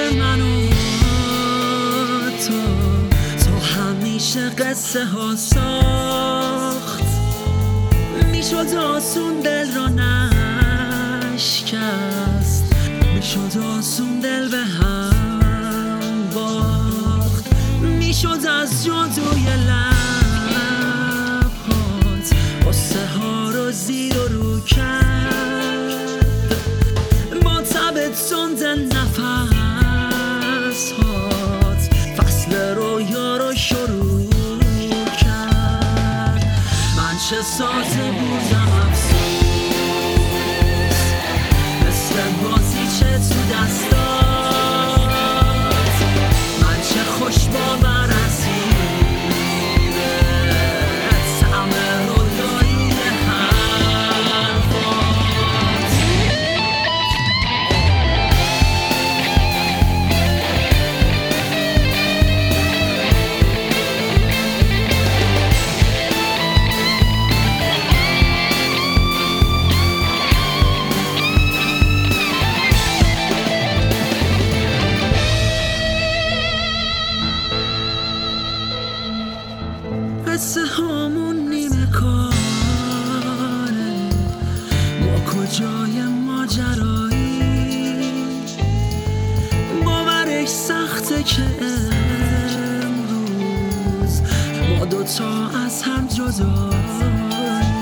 من و تو همیشه قصه ها ساخت. میشد آسون دل رو نشکست، میشد آسون دل به هم باخت. میشد از جادوی لبهات قصه ها رو زیر و رو کرد. با تب تند نفس هات فصل رویا رو شروع کرد. من چه ساده بودم افسوس، مثل بازی چه تو دستات. من چه خوش باور از زیره طعم رویایی حرفات. قصه هامون نیمه کاره، ما کجای ماجرایی. باورش سخته که امروز ما دوتا از هم جداییم.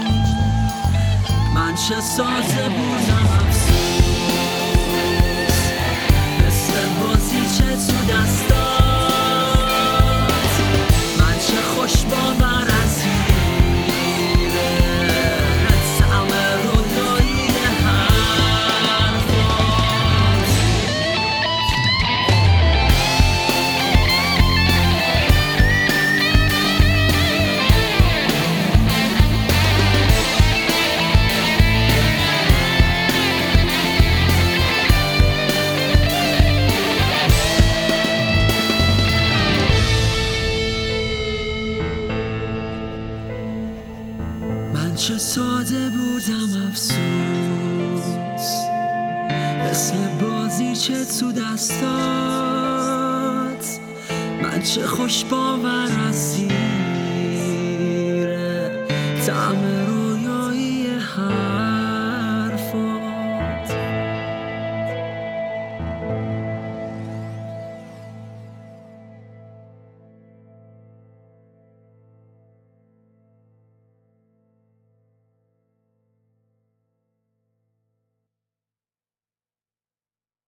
من چه ساده بودم افسوس، مثل بازی چه تو دستات. من چه خوش باور از زیره طعم رویایی حرفات. من چه ساده بودم افسوس، مثل بازی چه تو دستات. من چه خوش باور از زیر طعم